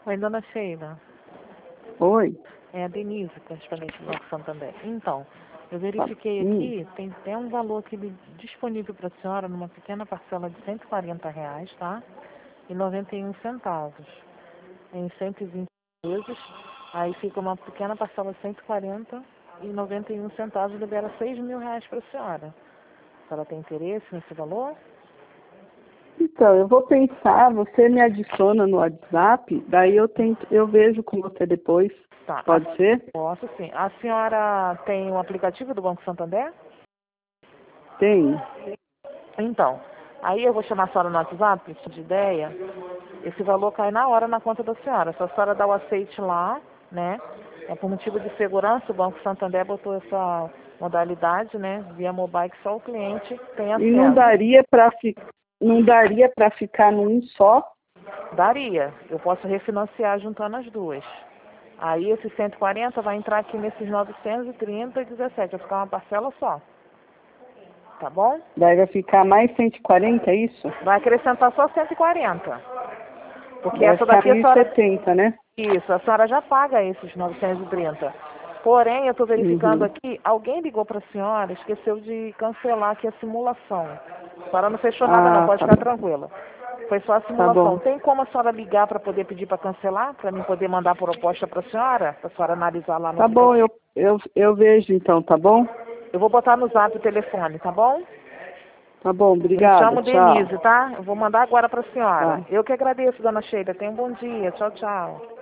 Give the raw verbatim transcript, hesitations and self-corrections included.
Oi, dona Sheila. Oi. É a Denise, correspondente do Banco Santander. Então, eu verifiquei Hum. aqui, tem até um valor aqui disponível para a senhora numa pequena parcela de cento e quarenta reais, tá? E noventa e um centavos. Em cento e vinte vezes, aí fica uma pequena parcela de cento e quarenta e noventa e um centavos, libera seis mil reais para a senhora. A senhora tem interesse nesse valor? Então, eu vou pensar, você me adiciona no WhatsApp, daí eu tento, eu vejo com você depois. Tá. Pode a, ser? Posso sim. A senhora tem o aplicativo do Banco Santander? Tem. Então, aí eu vou chamar a senhora no WhatsApp, de ideia, esse valor cai na hora na conta da senhora. Se a senhora dá o aceite lá, né? É por motivo de segurança, o Banco Santander botou essa modalidade, né? Via mobile, que só o cliente tem E não acesso. daria para fi... não daria para ficar num só? Daria. Eu posso refinanciar juntando as duas. Aí esse cento e quarenta vai entrar aqui nesses novecentos e trinta e dezessete. Vai ficar uma parcela só. Tá bom? Daí vai ficar mais cento e quarenta, é isso? Vai acrescentar só cento e quarenta. Porque Vai essa ficar daqui a mil e senhora... setenta, né? Isso, a senhora já paga esses novecentos e trinta. Porém, eu estou verificando Uhum. aqui, alguém ligou para a senhora, esqueceu de cancelar aqui a simulação. A senhora não fechou nada não, Ah, pode tá ficar bom. tranquila. Foi só a Tá simulação. bom. Tem como a senhora ligar para poder pedir para cancelar? Para mim poder mandar proposta para a senhora? Para a senhora analisar lá no Tá bom, aplicativo? eu, eu, eu vejo então, tá bom? Eu vou botar no zap o telefone, tá bom? Tá bom, Eu me obrigada, chamo tchau. Denise, tá? Eu vou mandar agora para a senhora. Tá. Eu que agradeço, dona Sheila. Tenha um bom dia. Tchau, tchau.